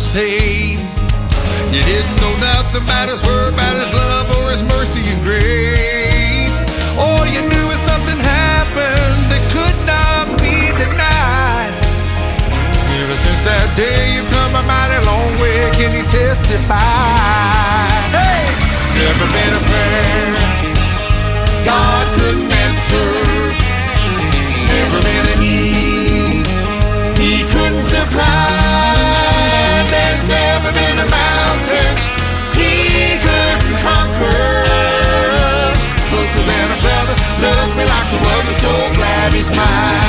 say. You didn't know nothing about his word, about his love, or his mercy and grace. All you knew is something happened that could not be denied. Ever since that day, you've come a mighty long way. Can you testify? Hey! Never been a prayer God couldn't answer. Never been a need He couldn't supply. There's never been a mountain He couldn't conquer. Closer than a brother, loves me like a brother, so glad He's mine.